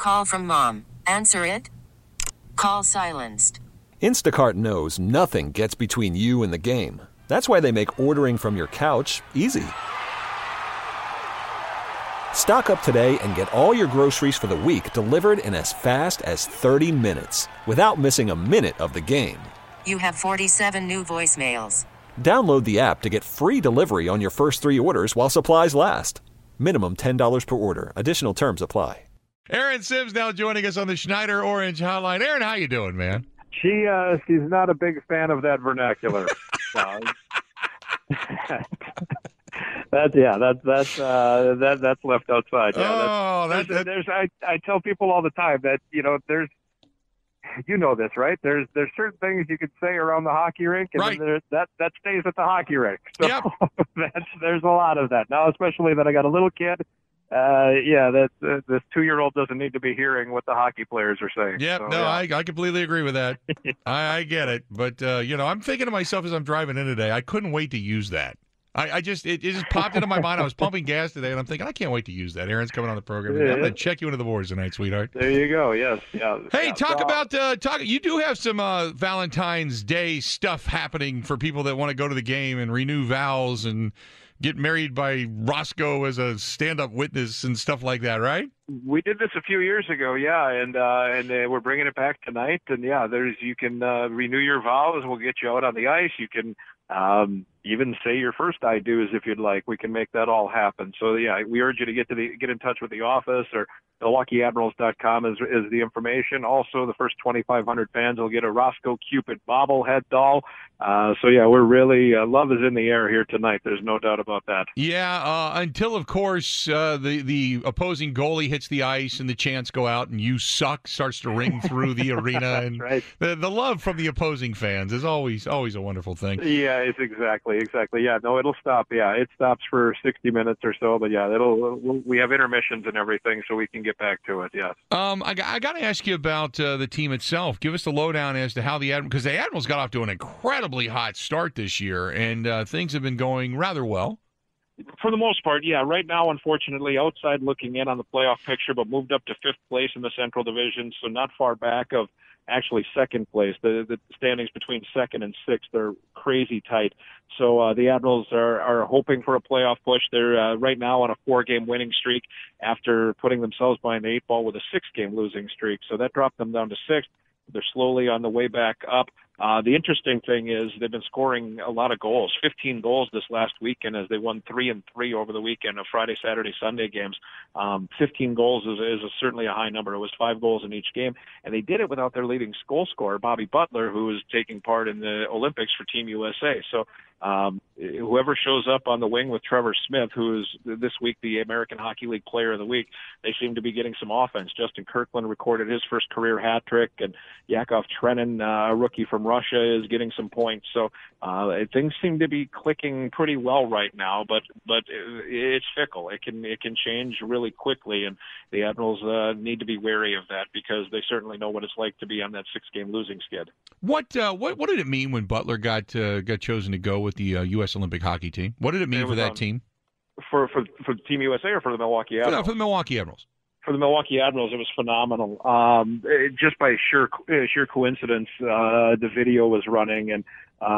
Call from mom. Answer it. Call silenced. Instacart knows nothing gets between you and the game. That's why they make ordering from your couch easy. Stock up today and get all your groceries for the week delivered in as fast as 30 minutes without missing a minute of the game. You have 47 new voicemails. Download the app to get free delivery on your first 3 orders while supplies last. Minimum $10 per order. Additional terms apply. Aaron Sims now joining us on the Schneider Orange Hotline. Aaron, how you doing, man? She's not a big fan of that vernacular. That's left outside. Yeah, I tell people all the time that there's this, right? There's certain things you could say around the hockey rink, and right. then that stays at the hockey rink. So yep. There's a lot of that now, especially that I got a little kid. This 2-year-old doesn't need to be hearing what the hockey players are saying. Yep, so, no, yeah. I completely agree with that. I get it, but I'm thinking to myself as I'm driving in today, I couldn't wait to use that. It just popped into my mind. I was pumping gas today, and I'm thinking I can't wait to use that. Aaron's coming on the program. I'm going to check you into the boards tonight, sweetheart. There you go. Yes. Yeah. Hey, talk about. You do have some Valentine's Day stuff happening for people that want to go to the game and renew vows and get married by Roscoe as a stand-up witness and stuff like that, right? We did this a few years ago, yeah, and we're bringing it back tonight. And yeah, you can renew your vows. We'll get you out on the ice. You can even say your first I do's if you'd like. We can make that all happen. So yeah, we urge you to get in touch with the office, or MilwaukeeAdmirals.com is the information. Also, the first 2,500 fans will get a Roscoe Cupid bobblehead doll. So yeah, we're really love is in the air here tonight. There's no doubt about that. Yeah, until of course the opposing goalie hits the ice and the chants go out and "You suck" starts to ring through the arena, and right. the love from the opposing fans is always a wonderful thing. Yeah, it's exactly. Yeah, no, it'll stop. Yeah, it stops for 60 minutes or so, but yeah, we have intermissions and everything, so we can get back to it. Yes. I got to ask you about the team itself. Give us the lowdown as to how because the Admirals got off to an incredibly hot start this year, and things have been going rather well. For the most part, yeah. Right now, unfortunately, outside looking in on the playoff picture, but moved up to 5th place in the Central Division, so not far back of actually 2nd place. The standings between 2nd and 6th are crazy tight. So the Admirals are hoping for a playoff push. They're right now on a 4-game winning streak after putting themselves behind the 8 ball with a 6-game losing streak. So that dropped them down to 6th. They're slowly on the way back up. The interesting thing is they've been scoring a lot of goals, 15 goals this last weekend as they won 3-3 over the weekend of Friday, Saturday, Sunday games. 15 goals is certainly a high number. It was 5 goals in each game, and they did it without their leading goal scorer, Bobby Butler, who is taking part in the Olympics for Team USA. So whoever shows up on the wing with Trevor Smith, who is this week the American Hockey League Player of the Week, they seem to be getting some offense. Justin Kirkland recorded his first career hat trick, and Yakov Trenin, a rookie from Russia, is getting some points. So things seem to be clicking pretty well right now, but it's fickle. It can change really quickly, and the Admirals need to be wary of that because they certainly know what it's like to be on that 6-game losing skid. What did it mean when Butler got chosen to go with the U.S. Olympic hockey team? What did it mean for that team? For Team USA or for the Milwaukee Admirals? For the Milwaukee Admirals. For the Milwaukee Admirals, it was phenomenal. Just by sheer coincidence, the video was running, and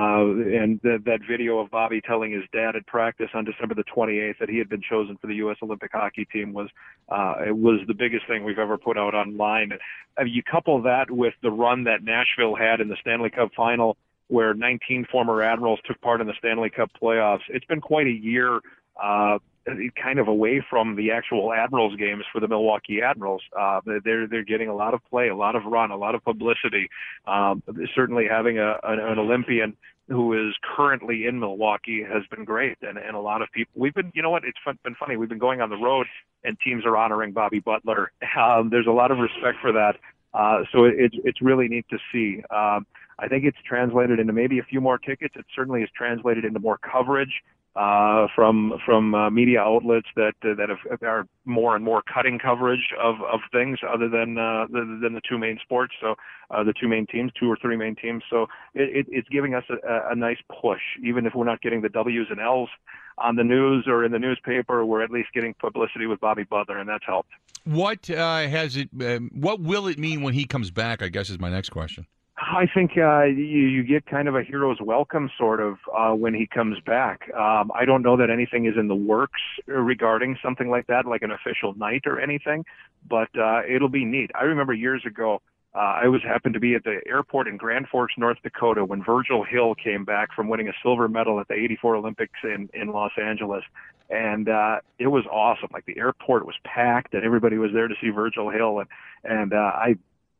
that video of Bobby telling his dad at practice on December the 28th that he had been chosen for the U.S. Olympic hockey team was the biggest thing we've ever put out online. You couple that with the run that Nashville had in the Stanley Cup final, where 19 former Admirals took part in the Stanley Cup playoffs. It's been quite a year kind of away from the actual Admirals games for the Milwaukee Admirals. They're getting a lot of play, a lot of run, a lot of publicity. Certainly having an Olympian who is currently in Milwaukee has been great. And a lot of people, it's been funny. We've been going on the road and teams are honoring Bobby Butler. There's a lot of respect for that. So it's really neat to see. I think it's translated into maybe a few more tickets. It certainly is translated into more coverage. from media outlets that are more and more cutting coverage of things other than the two main sports. So the two main teams, two or three main teams. So it's giving us a nice push, even if we're not getting the W's and L's on the news or in the newspaper. We're at least getting publicity with Bobby Butler, and that's helped. What what will it mean when he comes back, I guess, is my next question. I think you get kind of a hero's welcome sort of when he comes back. I don't know that anything is in the works regarding something like that, like an official night or anything, but it'll be neat. I remember years ago, I happened to be at the airport in Grand Forks, North Dakota, when Virgil Hill came back from winning a silver medal at the '84 Olympics in Los Angeles. And it was awesome. Like, the airport was packed and everybody was there to see Virgil Hill. And I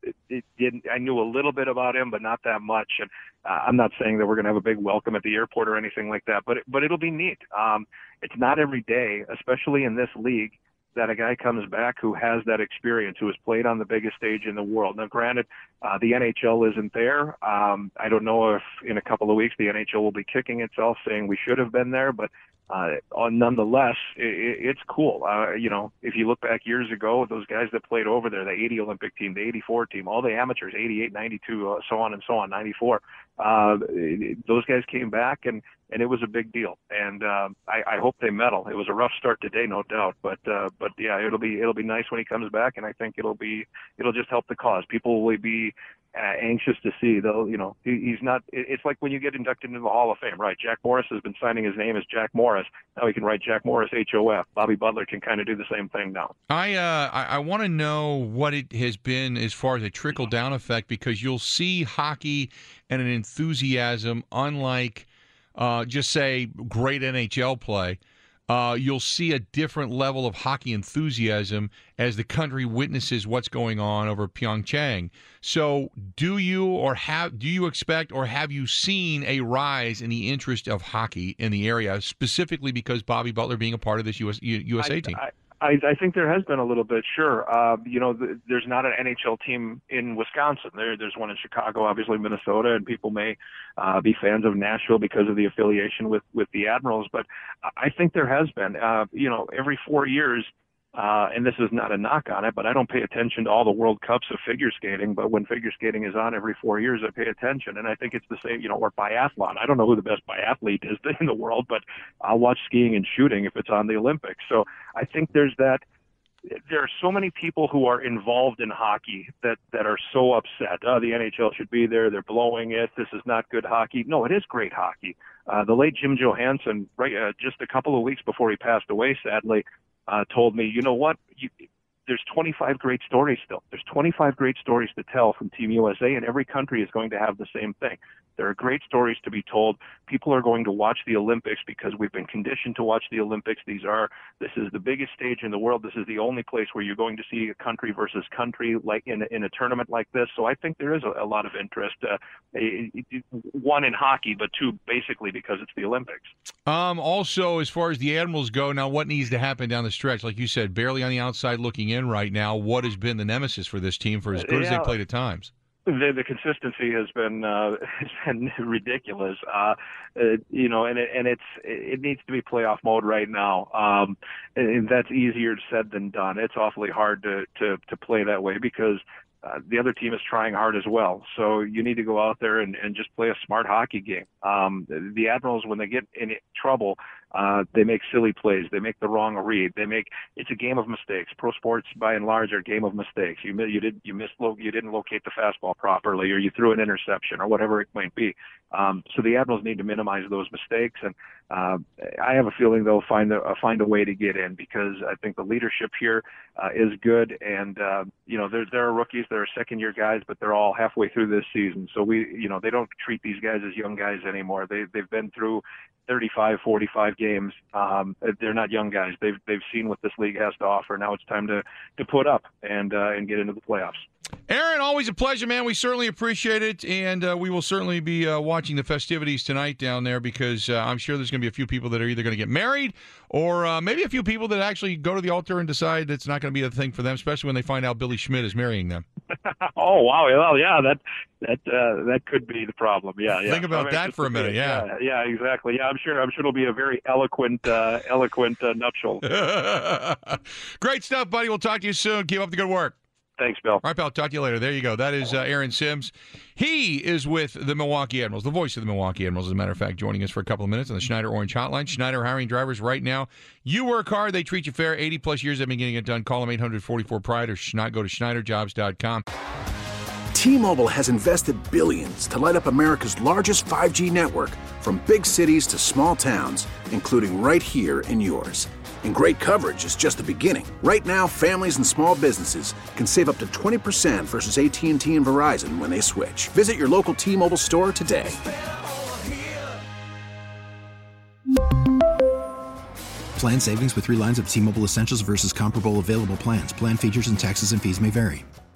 knew a little bit about him, but not that much. And I'm not saying that we're going to have a big welcome at the airport or anything like that, but it'll be neat. It's not every day, especially in this league, that a guy comes back who has that experience, who has played on the biggest stage in the world. Now, granted, the NHL isn't there. I don't know if in a couple of weeks the NHL will be kicking itself saying we should have been there, but nonetheless, it's cool. If you look back years ago, those guys that played over there, the '80 Olympic team, the '84 team, all the amateurs, '88, '92, so on and so on, '94, those guys came back and it was a big deal. And I hope they medal. It was a rough start today, no doubt, but yeah, it'll be nice when he comes back, and I think it'll just help the cause. People will be anxious to see, though. He's not. It's like when you get inducted into the Hall of Fame, right? Jack Morris has been signing his name as Jack Morris. Now he can write Jack Morris HOF. Bobby Butler can kind of do the same thing now. I want to know what it has been as far as a trickle down effect, because you'll see hockey and an enthusiasm unlike just say great NHL play. You'll see a different level of hockey enthusiasm as the country witnesses what's going on over Pyeongchang. So do you expect, or have you seen a rise in the interest of hockey in the area, specifically because Bobby Butler being a part of this USA team? I think there has been a little bit, sure. There's not an NHL team in Wisconsin. There's one in Chicago, obviously Minnesota, and people may be fans of Nashville because of the affiliation with the Admirals. But I think there has been, every 4 years, and this is not a knock on it, but I don't pay attention to all the World Cups of figure skating. But when figure skating is on every 4 years, I pay attention. And I think it's the same, or biathlon. I don't know who the best biathlete is in the world, but I'll watch skiing and shooting if it's on the Olympics. So I think there are so many people who are involved in hockey that are so upset. The NHL should be there. They're blowing it. This is not good hockey. No, it is great hockey. The late Jim Johansson, just a couple of weeks before he passed away, sadly, told me, you know what, there's 25 great stories still. There's 25 great stories to tell from Team USA, and every country is going to have the same thing. There are great stories to be told. People are going to watch the Olympics because we've been conditioned to watch the Olympics. This is the biggest stage in the world. This is the only place where you're going to see a country versus country, like in a tournament like this. So I think there is a lot of interest, one in hockey, but two basically because it's the Olympics. Also, as far as the Admirals go, now what needs to happen down the stretch? Like you said, barely on the outside looking in right now. What has been the nemesis for this team for as good as they played at times? The consistency has been ridiculous, and it needs to be playoff mode right now, and that's easier said than done. It's awfully hard to play that way because the other team is trying hard as well. So you need to go out there and just play a smart hockey game. The Admirals, when they get in trouble, they make silly plays. They make the wrong read. It's a game of mistakes. Pro sports, by and large, are a game of mistakes. You didn't locate the fastball properly, or you threw an interception, or whatever it might be. So the Admirals need to minimize those mistakes, and I have a feeling they'll find a way to get in, because I think the leadership here is good, and there are rookies, there are second-year guys, but they're all halfway through this season. So they don't treat these guys as young guys anymore. They've been through 35, 45 games. They're not young guys. They've seen what this league has to offer. Now it's time to put up and get into the playoffs. Aaron, always a pleasure, man. We certainly appreciate it, and we will certainly be watching the festivities tonight down there, because I'm sure there's going to be a few people that are either going to get married, or maybe a few people that actually go to the altar and decide that's not going to be a thing for them, especially when they find out Billy Schmidt is marrying them. Oh wow! Well, yeah, that could be the problem. Yeah. Think about that for a minute. Yeah, exactly. Yeah, I'm sure it'll be a very eloquent nuptial. Great stuff, buddy. We'll talk to you soon. Keep up the good work. Thanks, Bill. All right, pal. Talk to you later. There you go. That is Aaron Sims. He is with the Milwaukee Admirals, the voice of the Milwaukee Admirals, as a matter of fact, joining us for a couple of minutes on the Schneider Orange Hotline. Schneider hiring drivers right now. You work hard. They treat you fair. 80-plus years they've been getting it done. Call them 844-PRIDE or go to SchneiderJobs.com. T-Mobile has invested billions to light up America's largest 5G network, from big cities to small towns, including right here in yours. And great coverage is just the beginning. Right now, families and small businesses can save up to 20% versus AT&T and Verizon when they switch. Visit your local T-Mobile store today. Plan savings with 3 lines of T-Mobile Essentials versus comparable available plans. Plan features and taxes and fees may vary.